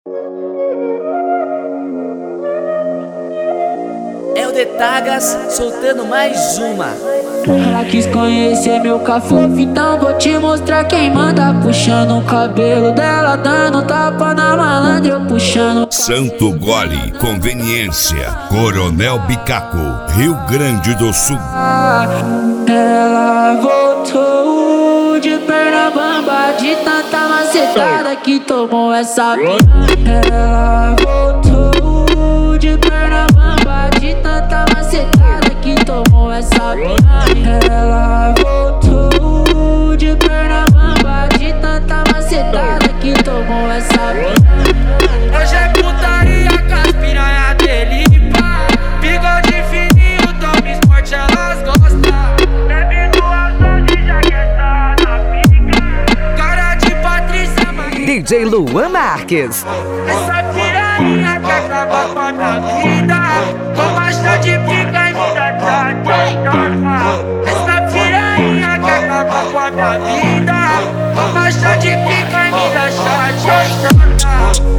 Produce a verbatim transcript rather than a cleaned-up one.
É o Detagas soltando mais uma. Ela quis conhecer meu cafofo, então vou te mostrar quem manda. Puxando o cabelo dela, dando tapa na malandra, eu puxando. Santo Gole, Conveniência, Coronel Bicaco, Rio Grande do Sul. Ela voltou de perna bamba, de tanta macetada que tomou essa. Ela voltou de perna bamba, de tanta macetada que tomou essa. Ela voltou de perna bamba, de tanta macetada que tomou essa. Hoje é putaria com as piranha dele, pá. Bigode fininho, tome esporte, elas gostam. Bebe duas doses, já quer tá na pica. Cara de Patrícia, mano. D J Luan Marques. Essa piranha quer acabar com a minha vida. Com bastante de pica e me dá tchau. Essa piranha quer acabar com a minha vida. Com bastante de pica e me dá tchau.